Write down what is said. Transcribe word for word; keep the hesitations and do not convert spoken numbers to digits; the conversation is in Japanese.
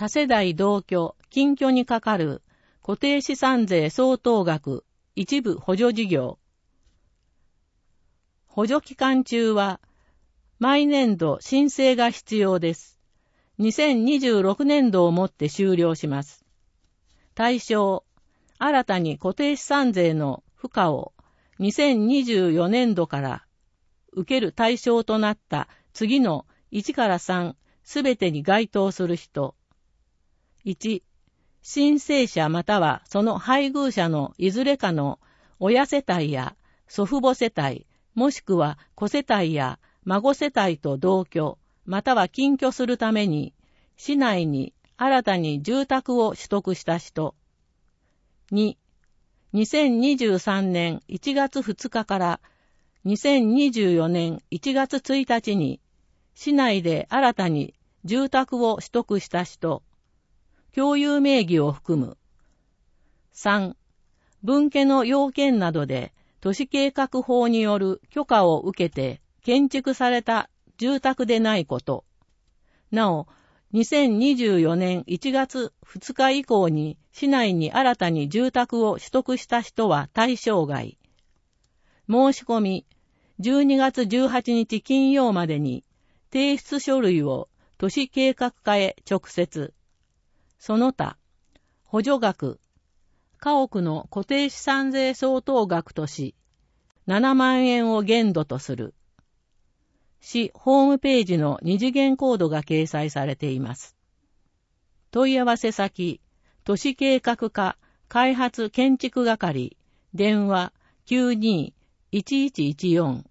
多世代同居、近居にかかる固定資産税相当額一部補助事業。補助期間中は毎年度申請が必要です。にせんにじゅうろくねんどをもって終了します。対象、新たに固定資産税の付加をにせんにじゅうよねんどから受ける対象となった次のいちからさんすべてに該当する人。いち、申請者またはその配偶者のいずれかの親世帯や祖父母世帯、もしくは子世帯や孫世帯と同居、または近居するために、市内に新たに住宅を取得した人。に、にせんにじゅうさんねんいちがつふつかからにせんにじゅうよねんいちがつついたちに、市内で新たに住宅を取得した人。共有名義を含む。さん、分家の要件などで都市計画法による許可を受けて建築された住宅でないこと。なお、にせんにじゅうよねんいちがつふつか以降に市内に新たに住宅を取得した人は対象外。申し込み、じゅうにがつじゅうはちにち金曜までに提出書類を都市計画課へ直接。その他、補助額、家屋の固定資産税相当額とし、ななまんえんを限度とする。市ホームページの二次元コードが掲載されています。問い合わせ先、都市計画課開発建築係、電話 きゅうにーいちいちいちよん